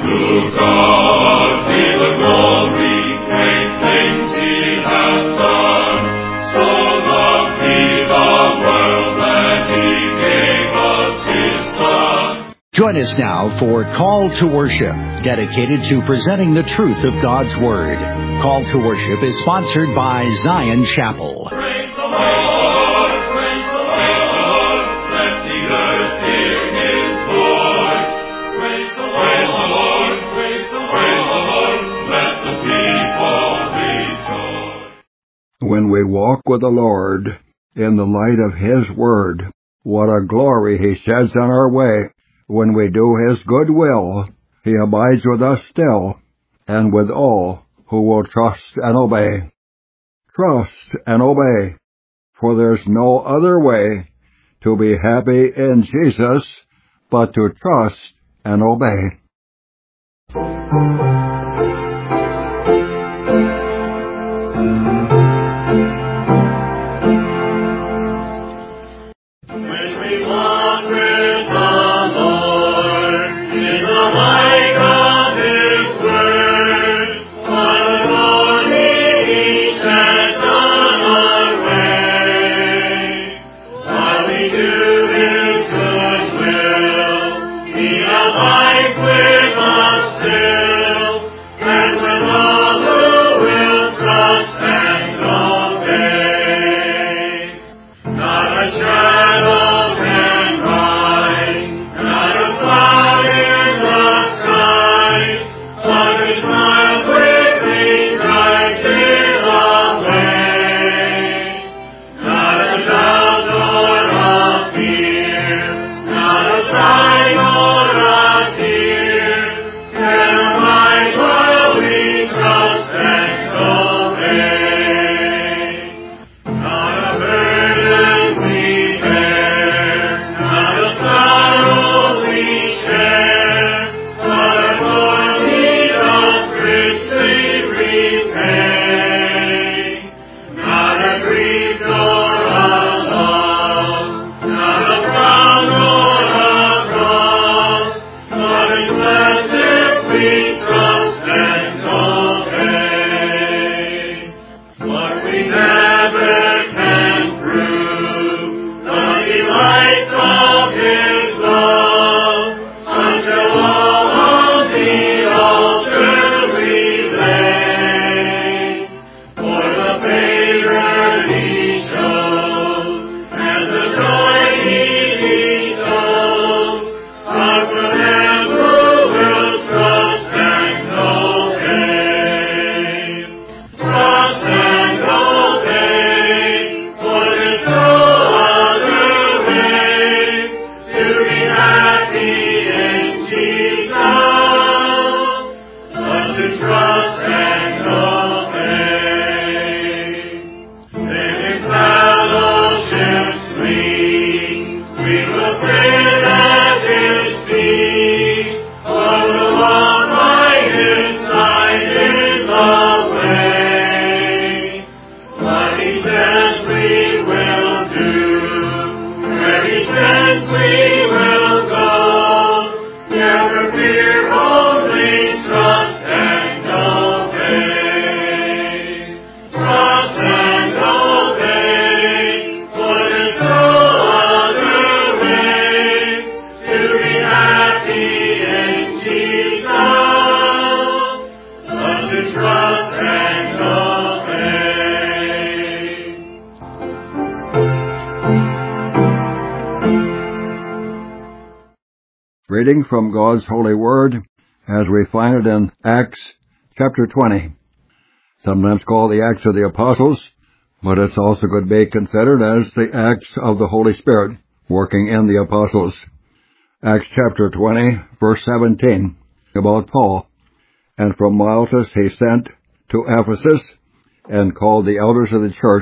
To God be the glory, great things He hath done. So loved He the world that He gave us His Son. Join us now for Call to Worship, dedicated to presenting the truth of God's Word. Call to Worship is sponsored by Zion Chapel. Praise the Lord, praise the Lord, let the earth hear His voice. Praise the Lord, praise the Lord, let the people rejoice. When we walk with the Lord in the light of His Word, what a glory He sheds on our way. When we do His good will, He abides with us still, and with all who will trust and obey. Trust and obey, for there's no other way to be happy in Jesus but to trust and obey. Reading from God's holy word as we find it in Acts chapter 20, sometimes called the Acts of the Apostles, but it's also could be considered as the Acts of the Holy Spirit working in the Apostles. Acts chapter 20, verse 17, about Paul. And from Miletus he sent to Ephesus, and called the elders of the church.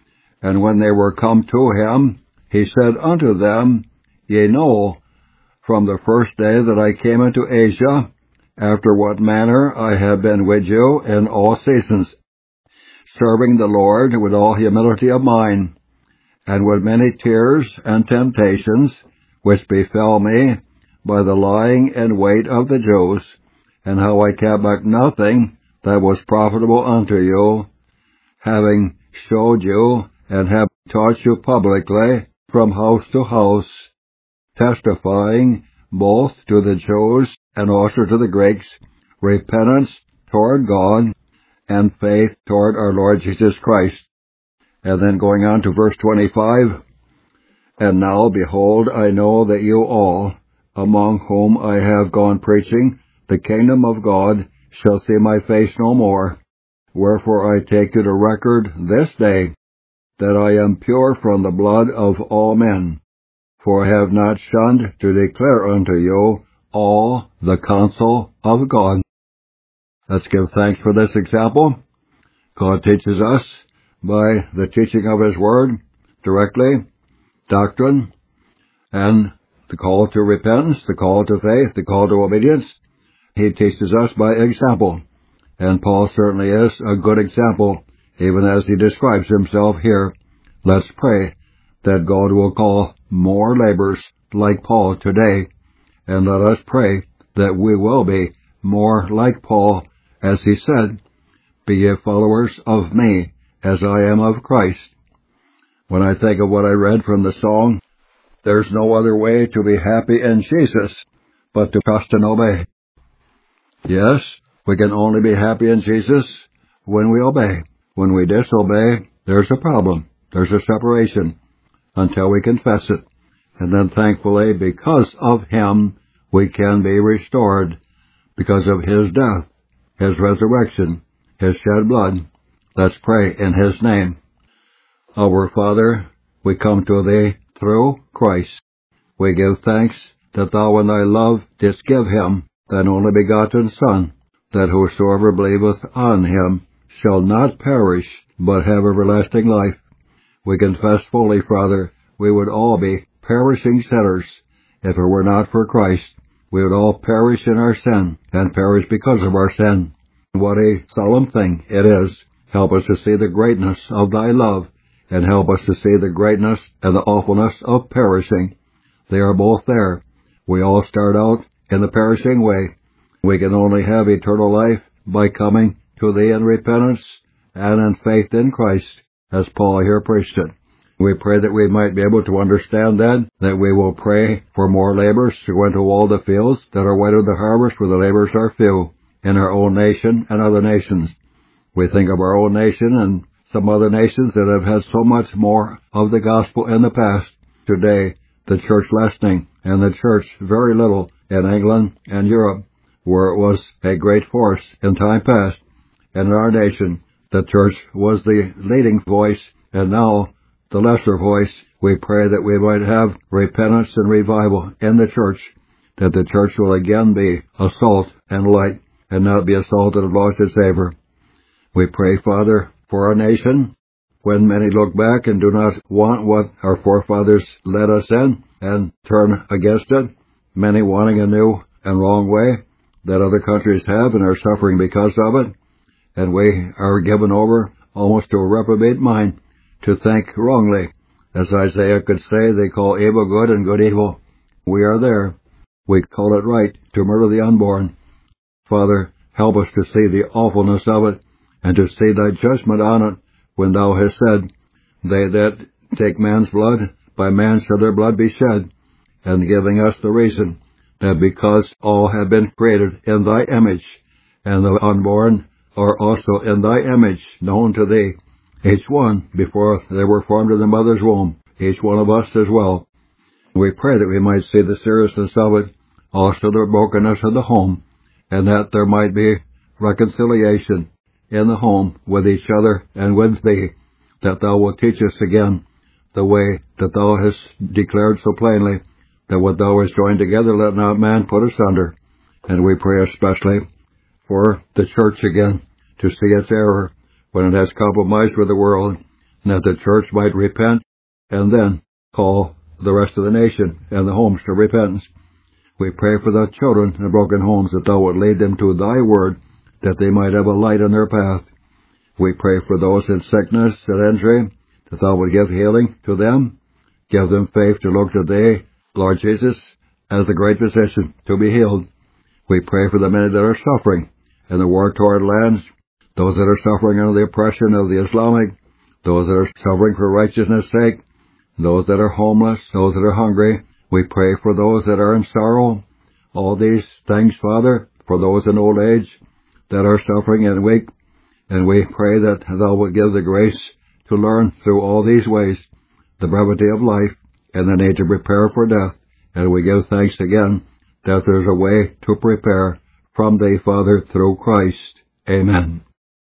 And when they were come to him, he said unto them, Ye know from the first day that I came into Asia, after what manner I have been with you in all seasons, serving the Lord with all humility of mind, and with many tears and temptations, which befell me by the lying in wait of the Jews, and how I kept back nothing that was profitable unto you, having showed you and have taught you publicly from house to house, testifying both to the Jews and also to the Greeks, repentance toward God and faith toward our Lord Jesus Christ. And then going on to verse 25, and now, behold, I know that you all, among whom I have gone preaching the kingdom of God, shall see my face no more. Wherefore I take you to record this day, that I am pure from the blood of all men. For I have not shunned to declare unto you all the counsel of God. Let's give thanks for this example. God teaches us by the teaching of His Word, directly, doctrine, and the call to repentance, the call to faith, the call to obedience. He teaches us by example. And Paul certainly is a good example, even as he describes himself here. Let's pray that God will call more laborers like Paul today, and let us pray that we will be more like Paul, as he said, be ye followers of me, as I am of Christ. When I think of what I read from the song, there's no other way to be happy in Jesus but to trust and obey. Yes, we can only be happy in Jesus when we obey. When we disobey, there's a problem. There's a separation until we confess it. And then thankfully, because of Him, we can be restored. Because of His death, His resurrection, His shed blood. Let's pray in His name. Our Father, we come to Thee through Christ. We give thanks that Thou in Thy love didst give Him, Thine only begotten Son, that whosoever believeth on Him shall not perish, but have everlasting life. We confess fully, Father, we would all be perishing sinners if it were not for Christ. We would all perish in our sin, and perish because of our sin. What a solemn thing it is. Help us to see the greatness of Thy love, and help us to see the greatness and the awfulness of perishing. They are both there. We all start out in the perishing way. We can only have eternal life by coming to Thee in repentance and in faith in Christ, as Paul here preached it. We pray that we might be able to understand then that we will pray for more laborers to go into all the fields that are white of the harvest where the laborers are few, in our own nation and other nations. We think of our own nation and some other nations that have had so much more of the gospel in the past. Today, the church lessening, and the church very little in England and Europe, where it was a great force in time past. And in our nation, the church was the leading voice, and now the lesser voice. We pray that we might have repentance and revival in the church, that the church will again be a salt and light, and not be a salt that has lost its savor. We pray, Father, for our nation, when many look back and do not want what our forefathers led us in and turn against it, many wanting a new and wrong way that other countries have and are suffering because of it, and we are given over almost to a reprobate mind to think wrongly. As Isaiah could say, they call evil good and good evil. We are there. We call it right to murder the unborn. Father, help us to see the awfulness of it, and to see Thy judgment on it, when Thou hast said, They that take man's blood, by man shall their blood be shed, and giving us the reason that because all have been created in Thy image, and the unborn are also in Thy image, known to Thee, each one before they were formed in the mother's womb, each one of us as well. We pray that we might see the seriousness of it, also the brokenness of the home, and that there might be reconciliation in the home with each other and with Thee, that Thou wilt teach us again the way that Thou hast declared so plainly, that what Thou hast joined together let not man put asunder. And we pray especially for the church again, to see its error when it has compromised with the world, and that the church might repent and then call the rest of the nation and the homes to repentance. We pray for the children in broken homes, that Thou would lead them to Thy word, that they might have a light in their path. We pray for those in sickness and injury, that Thou would give healing to them. Give them faith to look to Thee, Lord Jesus, as the great physician, to be healed. We pray for the many that are suffering in the war-torn lands, those that are suffering under the oppression of the Islamic, those that are suffering for righteousness' sake, those that are homeless, those that are hungry. We pray for those that are in sorrow. All these things, Father, for those in old age that are suffering and weak, and we pray that Thou wilt give the grace to learn through all these ways the brevity of life and the need to prepare for death. And we give thanks again that there's a way to prepare from Thee, Father, through Christ. Amen.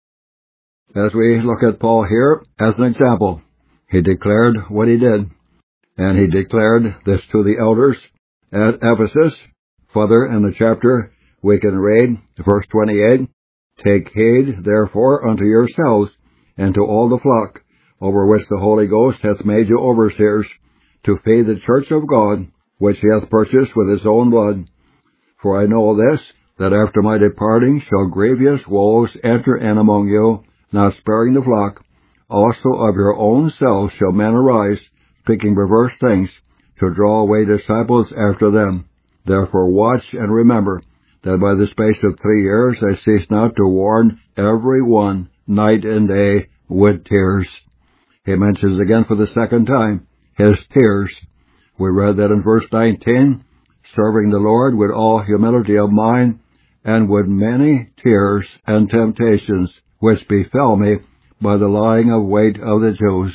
As we look at Paul here as an example, he declared what he did, and he declared this to the elders at Ephesus. Further in the chapter, we can read verse 28, Take heed, therefore, unto yourselves, and to all the flock, over which the Holy Ghost hath made you overseers, to feed the church of God, which he hath purchased with his own blood. For I know this, that after my departing shall grievous woes enter in among you, not sparing the flock. Also of your own selves shall men arise, speaking perverse things, to draw away disciples after them. Therefore watch and remember, that by the space of 3 years I cease not to warn every one, night and day, with tears. He mentions again for the second time, his tears. We read that in verse 19, serving the Lord with all humility of mind, and with many tears and temptations, which befell me by the lying of wait of the Jews.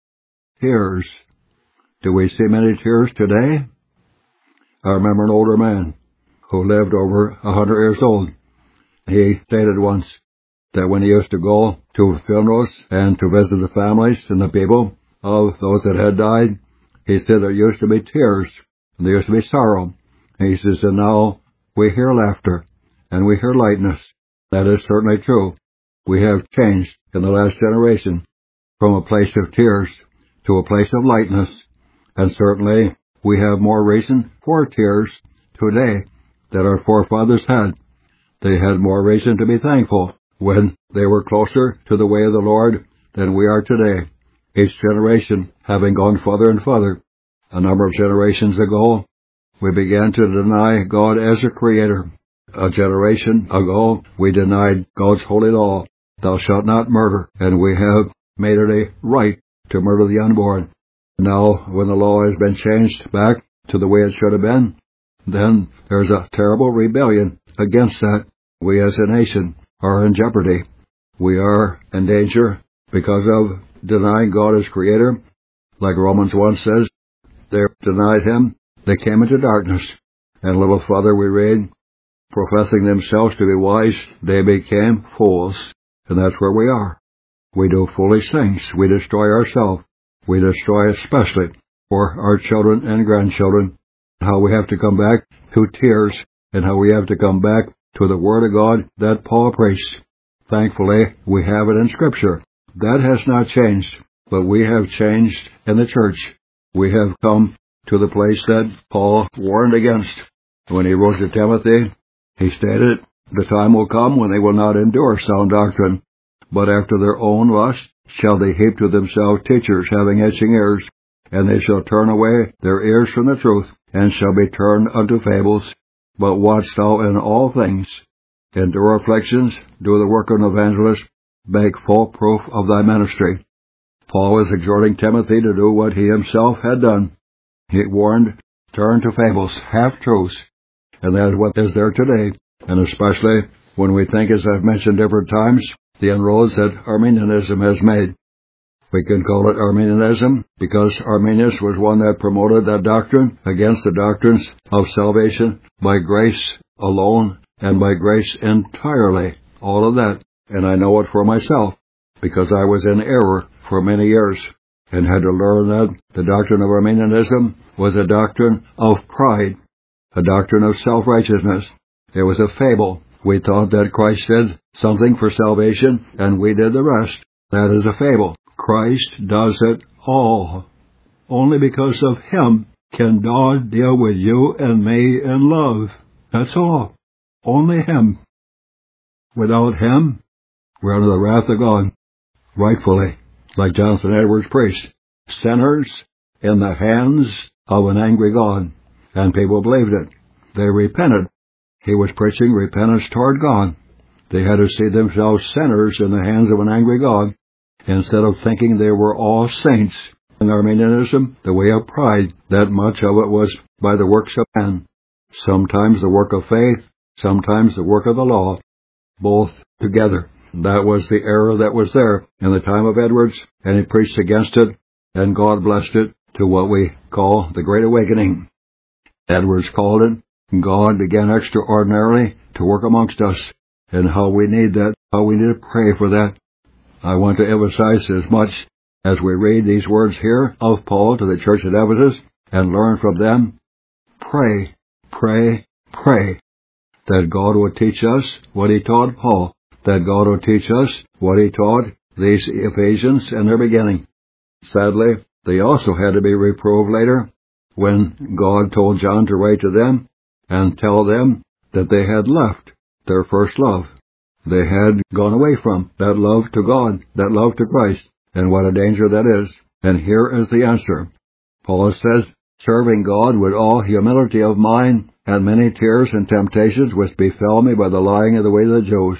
Tears. Do we see many tears today? I remember an older man who lived over 100 years old. He stated once that when he used to go to funerals and to visit the families and the people of those that had died, he said there used to be tears, and there used to be sorrow. And he says, and now we hear laughter, and we hear lightness. That is certainly true. We have changed in the last generation from a place of tears to a place of lightness, and certainly we have more reason for tears today than our forefathers had. They had more reason to be thankful when they were closer to the way of the Lord than we are today. Each generation having gone further and further. A number of generations ago, we began to deny God as a creator. A generation ago, we denied God's holy law, Thou shalt not murder, and we have made it a right to murder the unborn. Now, when the law has been changed back to the way it should have been, then there's a terrible rebellion against that. We as a nation are in jeopardy. We are in danger because of denying God as creator. Like Romans 1 says, they denied him, they came into darkness. And a little further we read, professing themselves to be wise, they became fools. And that's where we are. We do foolish things. We destroy ourselves. We destroy especially for our children and grandchildren. How we have to come back to tears, and how we have to come back to the Word of God that Paul preached. Thankfully, we have it in Scripture. That has not changed, but we have changed in the church. We have come to the place that Paul warned against. When he wrote to Timothy, he stated, the time will come when they will not endure sound doctrine, but after their own lust shall they heap to themselves teachers having itching ears, and they shall turn away their ears from the truth, and shall be turned unto fables. But watch thou in all things, endure afflictions, do the work of an evangelist, make full proof of thy ministry. Paul was exhorting Timothy to do what he himself had done. He warned, turn to fables, half-truths, and that is what is there today, and especially when we think, as I've mentioned different times, the inroads that Arminianism has made. We can call it Arminianism because Arminius was one that promoted that doctrine against the doctrines of salvation by grace alone and by grace entirely. All of that. And I know it for myself because I was in error for many years and had to learn that the doctrine of Arminianism was a doctrine of pride, a doctrine of self-righteousness. It was a fable. We thought that Christ did something for salvation and we did the rest. That is a fable. Christ does it all. Only because of Him can God deal with you and me in love. That's all. Only Him. Without Him, we're under the wrath of God. Rightfully, like Jonathan Edwards preached, sinners in the hands of an angry God. And people believed it. They repented. He was preaching repentance toward God. They had to see themselves sinners in the hands of an angry God, instead of thinking they were all saints. In Arminianism, the way of pride, that much of it was by the works of man. Sometimes the work of faith, sometimes the work of the law, both together. That was the error that was there in the time of Edwards, and he preached against it, and God blessed it to what we call the Great Awakening. Edwards called it. God began extraordinarily to work amongst us, and how we need that, how we need to pray for that. I want to emphasize as much as we read these words here of Paul to the church at Ephesus and learn from them. Pray, pray, pray that God would teach us what he taught Paul, that God would teach us what he taught these Ephesians in their beginning. Sadly, they also had to be reproved later when God told John to write to them and tell them that they had left their first love. They had gone away from that love to God, that love to Christ, and what a danger that is. And here is the answer. Paul says, serving God with all humility of mind and many tears and temptations which befell me by the lying of the way of the Jews.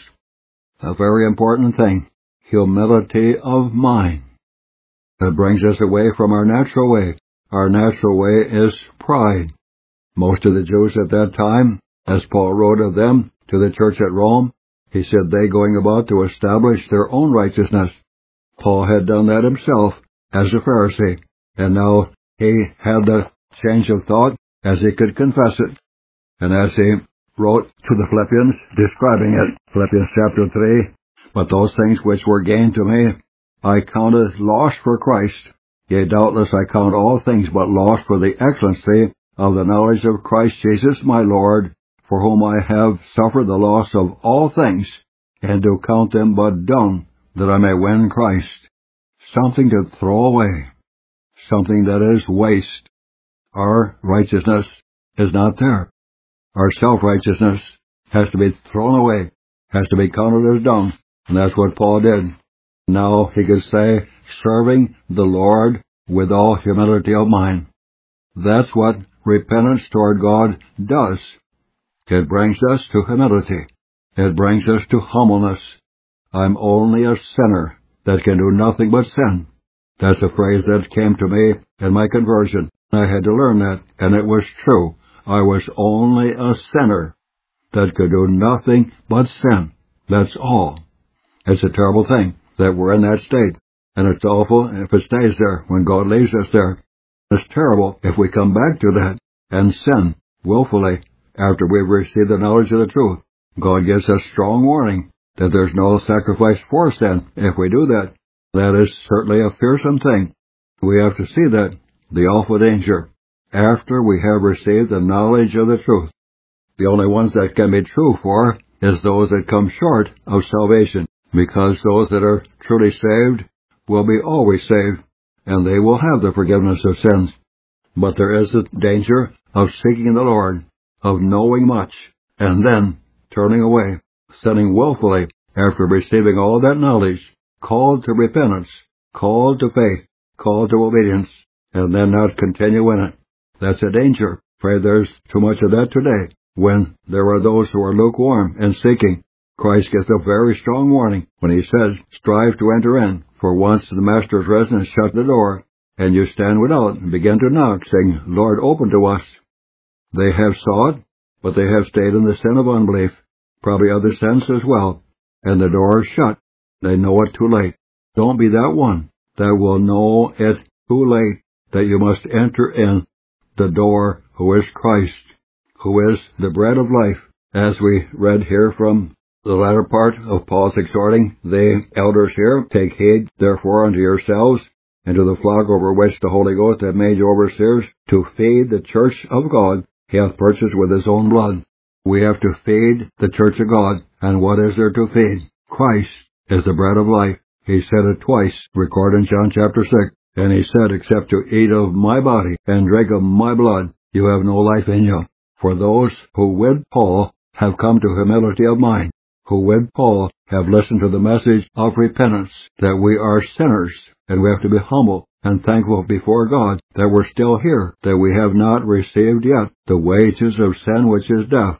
A very important thing, humility of mind. That brings us away from our natural way. Our natural way is pride. Most of the Jews at that time, as Paul wrote of them to the church at Rome, he said they going about to establish their own righteousness. Paul had done that himself as a Pharisee, and now he had the change of thought as he could confess it. And as he wrote to the Philippians, describing it, Philippians chapter 3, but those things which were gained to me, I counted loss for Christ. Yea, doubtless I count all things but loss for the excellency of the knowledge of Christ Jesus my Lord, for whom I have suffered the loss of all things, and do count them but dung, that I may win Christ. Something to throw away. Something that is waste. Our righteousness is not there. Our self-righteousness has to be thrown away, has to be counted as dung, and that's what Paul did. Now he could say, serving the Lord with all humility of mind. That's what repentance toward God does. It brings us to humility. It brings us to humbleness. I'm only a sinner that can do nothing but sin. That's a phrase that came to me in my conversion. I had to learn that, and it was true. I was only a sinner that could do nothing but sin. That's all. It's a terrible thing that we're in that state, and it's awful if it stays there when God leaves us there. It's terrible if we come back to that and sin willfully after we've received the knowledge of the truth. God gives us strong warning that there's no sacrifice for sin if we do that. That is certainly a fearsome thing. We have to see that, the awful danger, after we have received the knowledge of the truth. The only ones that can be true for is those that come short of salvation, because those that are truly saved will be always saved, and they will have the forgiveness of sins. But there is the danger of seeking the Lord, of knowing much, and then turning away, sinning willfully after receiving all that knowledge, called to repentance, called to faith, called to obedience, and then not continue in it. That's a danger. Afraid there's too much of that today, when there are those who are lukewarm and seeking. Christ gives a very strong warning when he says, strive to enter in, for once the master has risen and shut the door, and you stand without and begin to knock, saying, Lord, open to us. They have sought, but they have stayed in the sin of unbelief, probably other sins as well, and the door is shut. They know it too late. Don't be that one that will know it too late, that you must enter in the door, who is Christ, who is the bread of life. As we read here from the latter part of Paul's exhorting the elders here, take heed therefore unto yourselves, and to the flock over which the Holy Ghost hath made you overseers, to feed the church of God he hath purchased with his own blood. We have to feed the church of God, and what is there to feed? Christ is the bread of life. He said it twice, recorded in John chapter 6, and he said, except to eat of my body and drink of my blood, you have no life in you. For those who with Paul have come to humility of mind, who with Paul have listened to the message of repentance, that we are sinners, and we have to be humble and thankful before God that we're still here, that we have not received yet the wages of sin, which is death.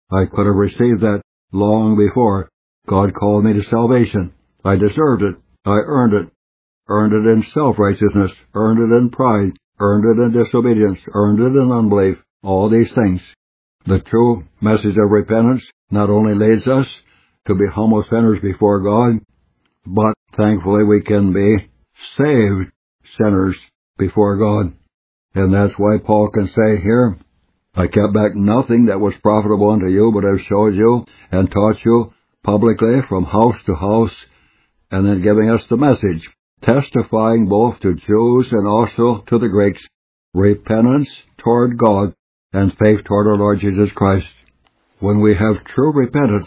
I could have received that long before God called me to salvation. I deserved it. I earned it. Earned it in self-righteousness. Earned it in pride. Earned it in disobedience. Earned it in unbelief. All these things. The true message of repentance not only leads us to be humble sinners before God, but thankfully we can be saved sinners before God. And that's why Paul can say here, I kept back nothing that was profitable unto you, but have showed you and taught you publicly from house to house, and then giving us the message, testifying both to Jews and also to the Greeks, repentance toward God and faith toward our Lord Jesus Christ. When we have true repentance,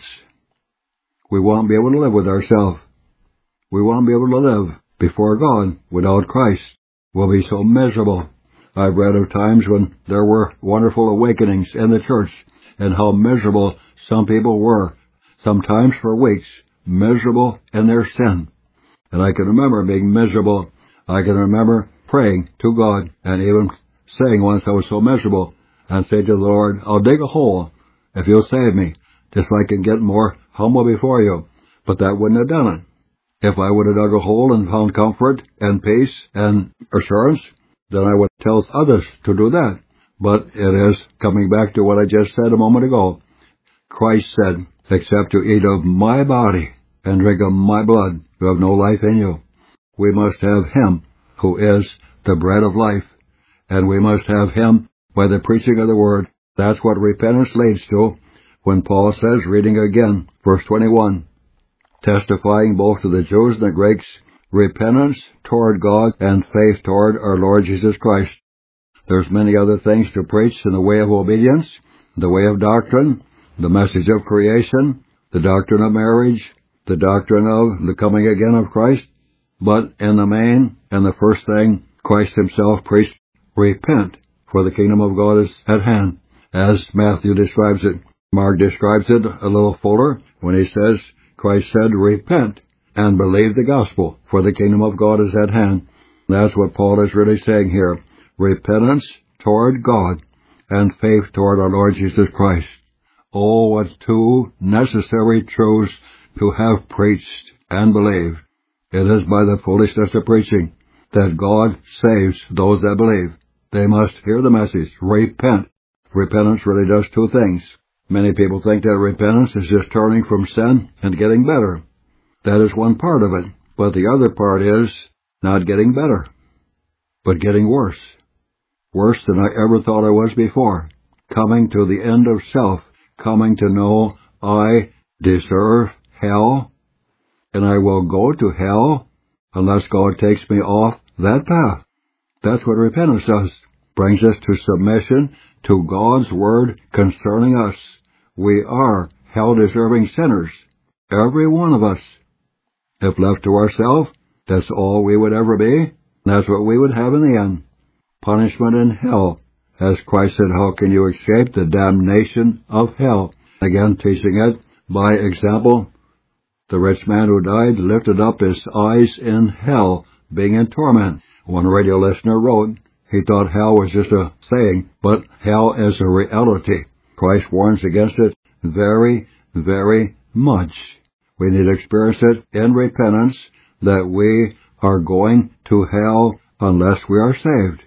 we won't be able to live with ourselves. We won't be able to live before God without Christ. We'll be so miserable. I've read of times when there were wonderful awakenings in the church, and how miserable some people were, sometimes for weeks, miserable in their sin. And I can remember being miserable. I can remember praying to God, and even saying once I was so miserable, and say to the Lord, I'll dig a hole if you'll save me, just so I can get more humble before you. But that wouldn't have done it. If I would have dug a hole and found comfort and peace and assurance, then I would tell others to do that. But it is coming back to what I just said a moment ago. Christ said, except you eat of my body and drink of my blood, you have no life in you. We must have Him who is the bread of life, and we must have Him by the preaching of the Word. That's what repentance leads to when Paul says, reading again, verse 21, testifying both to the Jews and the Greeks, repentance toward God and faith toward our Lord Jesus Christ. There's many other things to preach in the way of obedience, the way of doctrine, the message of creation, the doctrine of marriage, the doctrine of the coming again of Christ. But in the main, and the first thing, Christ Himself preached, repent, for the kingdom of God is at hand, as Matthew describes it. Mark describes it a little fuller when he says, Christ said, repent and believe the gospel, for the kingdom of God is at hand. That's what Paul is really saying here. Repentance toward God and faith toward our Lord Jesus Christ. Oh, what two necessary truths to have preached and believed. It is by the foolishness of preaching that God saves those that believe. They must hear the message. Repent. Repentance really does two things. Many people think that repentance is just turning from sin and getting better. That is one part of it. But the other part is not getting better, but getting worse. Worse than I ever thought I was before. Coming to the end of self. Coming to know I deserve hell, and I will go to hell unless God takes me off that path. That's what repentance does. Brings us to submission to God's Word concerning us. We are hell-deserving sinners. Every one of us. If left to ourselves, that's all we would ever be. That's what we would have in the end. Punishment in hell. As Christ said, how can you escape the damnation of hell? Again, teaching it by example. The rich man who died lifted up his eyes in hell, being in torment. One radio listener wrote, he thought hell was just a saying, but hell is a reality. Christ warns against it very, very much. We need to experience it in repentance that we are going to hell unless we are saved.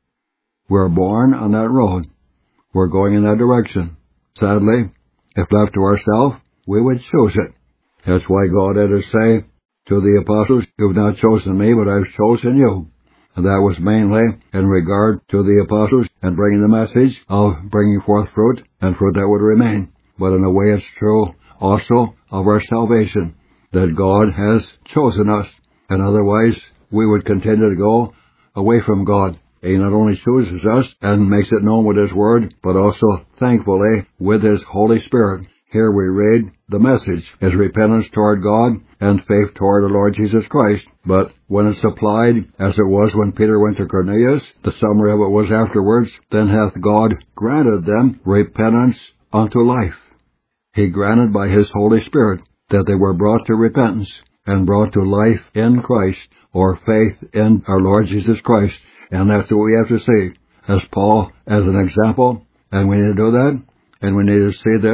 We're born on that road. We're going in that direction. Sadly, if left to ourselves, we would choose it. That's why God had to say to the apostles, you've not chosen me, but I've chosen you. And that was mainly in regard to the apostles and bringing the message of bringing forth fruit and fruit that would remain. But in a way it's true also of our salvation, that God has chosen us, and otherwise we would continue to go away from God. He not only chooses us and makes it known with His Word, but also, thankfully, with His Holy Spirit. Here we read the message is repentance toward God and faith toward the Lord Jesus Christ. But when it's applied, as it was when Peter went to Cornelius, the summary of it was afterwards, then hath God granted them repentance unto life. He granted by His Holy Spirit that they were brought to repentance and brought to life in Christ, or faith in our Lord Jesus Christ. And that's what we have to see, as Paul as an example, and we need to do that, and we need to see this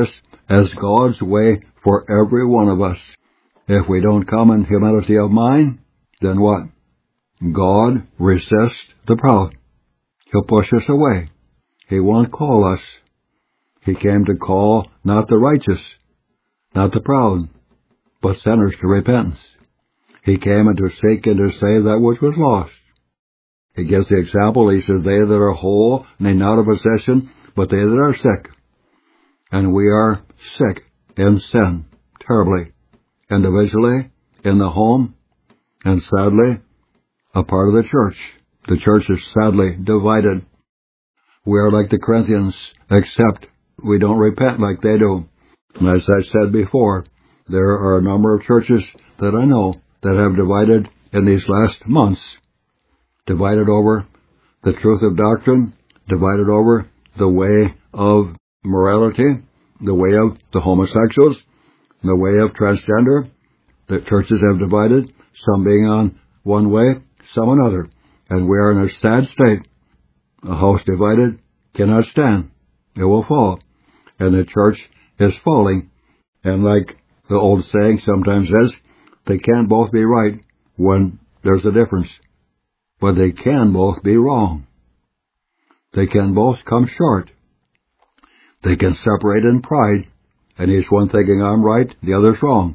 as God's way for every one of us. If we don't come in humility of mind, then what? God resists the proud. He'll push us away. He won't call us. He came to call not the righteous, not the proud, but sinners to repentance. He came and to seek and to save that which was lost. He gives the example. He says, they that are whole need not a physician, but they that are sick. And we are sick in sin, terribly, individually, in the home, and sadly, a part of the church. The church is sadly divided. We are like the Corinthians, except we don't repent like they do. And as I said before, there are a number of churches that I know that have divided in these last months. Divided over the truth of doctrine, divided over the way of morality, the way of the homosexuals, the way of transgender. The churches have divided, some being on one way, some another. And we are in a sad state. A house divided cannot stand. It will fall. And the church is falling. And like the old saying sometimes says, they can't both be right when there's a difference. But they can both be wrong. They can both come short. They can separate in pride, and each one thinking I'm right, the other's wrong.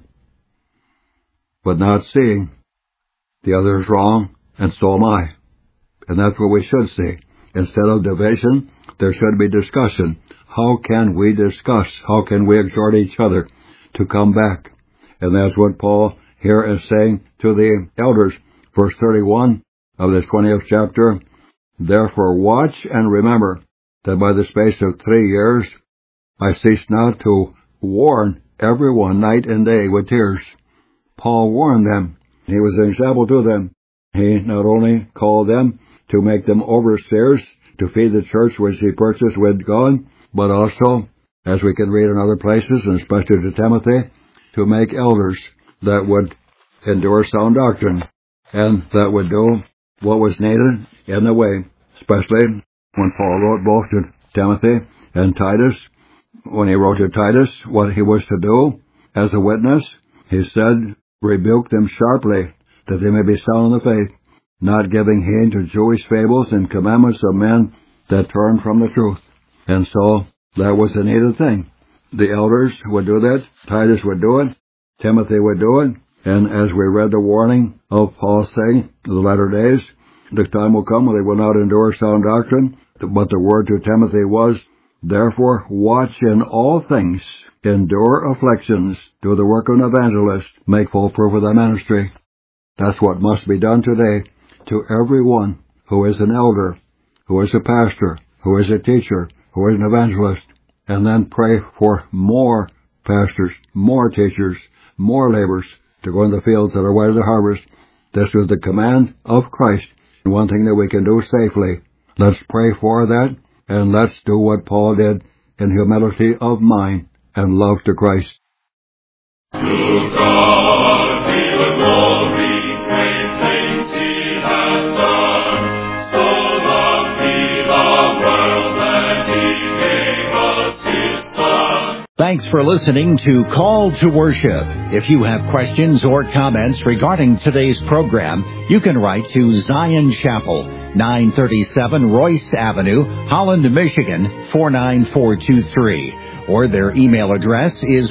But not seeing the other's wrong, and so am I. And that's what we should see. Instead of division, there should be discussion. How can we discuss? How can we exhort each other to come back? And that's what Paul here is saying to the elders. Verse 31 of this 20th chapter, therefore watch and remember that by the space of 3 years I cease not to warn everyone night and day with tears. Paul warned them. He was an example to them. He not only called them to make them overseers, to feed the church which he purchased with God, but also, as we can read in other places, and especially to Timothy, to make elders that would endure sound doctrine, and that would do what was needed in the way, especially when Paul wrote both to Timothy and Titus. When he wrote to Titus what he was to do as a witness, he said, rebuke them sharply, that they may be sound in the faith, not giving heed to Jewish fables and commandments of men that turn from the truth. And so, that was the needed thing. The elders would do that, Titus would do it, Timothy would do it, and as we read the warning of Paul saying, in the latter days, the time will come when they will not endure sound doctrine, but the word to Timothy was, therefore watch in all things, endure afflictions, do the work of an evangelist, make full proof of thy ministry. That's what must be done today to everyone who is an elder, who is a pastor, who is a teacher, who is an evangelist, and then pray for more pastors, more teachers, more laborers to go in the fields that are white as the harvest. This is the command of Christ, and one thing that we can do safely. Let's pray for that, and let's do what Paul did in humility of mind and love to Christ. To God be the glory, great things he hath done. So loved he the world that he gave us his Son. Thanks for listening to Call to Worship. If you have questions or comments regarding today's program, you can write to Zion Chapel, 937 Royce Avenue, Holland, Michigan, 49423. Or their email address is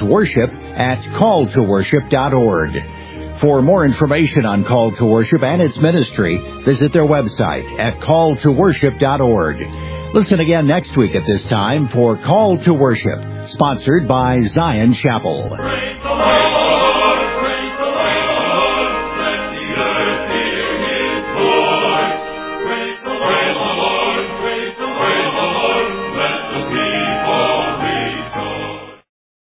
worship@calltoworship.org. For more information on Call to Worship and its ministry, visit their website at calltoworship.org. Listen again next week at this time for Call to Worship, sponsored by Zion Chapel. Praise the Lord.